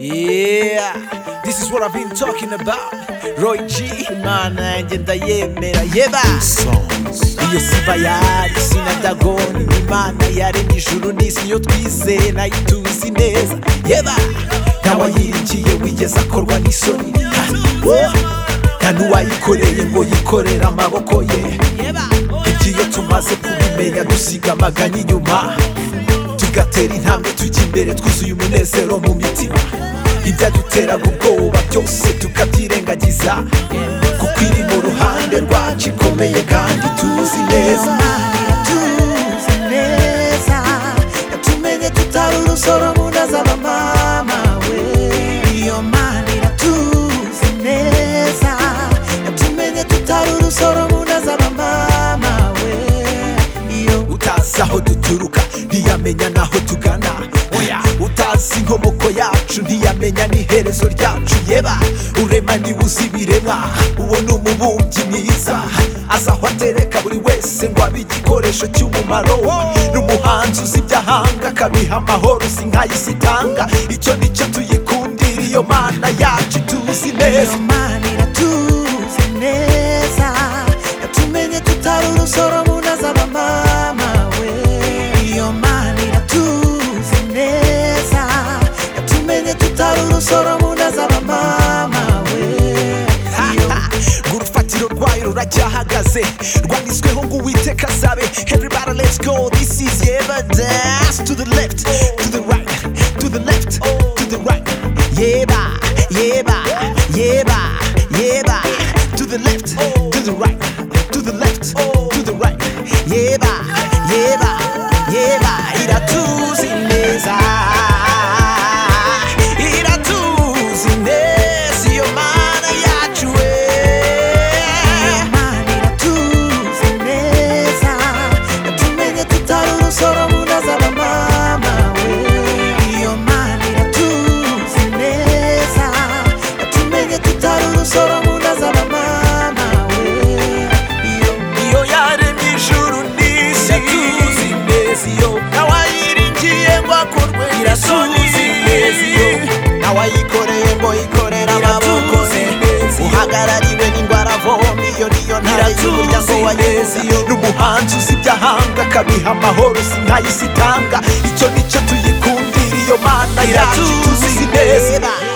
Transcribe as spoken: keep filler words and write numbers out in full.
Yeah, this is what I've been talking about. Roy G, Imana yanjye ndayemera yeba. Iyo siba yari sinadagoni, Imana yaremye ijuru n'isi yo twizeye nayo tuzi neza yeba. Ntawayiringiye wigeze akorwa n'isoni, nta n'uwayikoreye ngo yikorere amaboko ye. Igihe tumaze kubimenya dusiga amaganya inyuma, tugatera intambwe tujya imbere twuzuye umunezero mu mitima. Ibyaduteraga ubwoba byose tukabyirengagiza, kuko iri mu ruhande rwacu ikomeye kandi tuzi neza. Tuzi neza yatumenye tutari urusoro mu nda z'abamama we. Iyo Mana iratuzi neza yatumenye tutari urusoro mu nda z'abamama we. Iyo utazi aho duturuka ntiyamenya naho tugana, utazi inkomoko yacu ntiyamenya n'iherezo ryacu yeba. Urema niba uzi ibiremwa, uwo ni umubumbyi mwiza, azi aho atereka buri wese ngo abe igikoresho cy'umumaro. N'umuhanzi uzi iby'ahanga akabiha amahoro, si nk'ay'isi itanga. Icyo nicyo tuyikundira iyo Mana yacu tuzi neza. Iyo Mana iratuzi neza yatumenye tutari urusoro mu nda z'abamama we. Iyo Mana iratuzi neza yatumenye tutari urusoro mu nda z'abamama we. Urufatiro rwayo ruracyahagaze, rwanditsweho ngo Uwiteka asabe. Everybody let's go, this is Yeba. Dance to the left, to the right, to the left, to the right. Yeba, Yeba, Yeba, Yeba. To the left, to the right, to the left, to the right. Yeba, Yeba, Yeba. Iratuzi neza, iratuzi neza iyo Mana yacu we. Iyo Mana iratuzi neza yatumenye tutari urusoro mu nda z'abamama we. Iyo Mana iratuzi neza yatumenye tutari urusoro mu nda z'abamama we. Iyo Iyo yaremye ijuru n'isi iratuzi neza, iyo ntawayiringiye ngo akorwe n'isoni. Ntawayikoreye ngo yikorere amaboko ye, uhagarariwe n'indwara avoma. Iyo niyo ntare y'umuryango wa Yesu, n'umuhanzi uzi iby'ahanga akabiha amahoro, si nk'ay'isi itanga. Icyo nicyo tuyikundira iyo Mana yacu tuzi neza.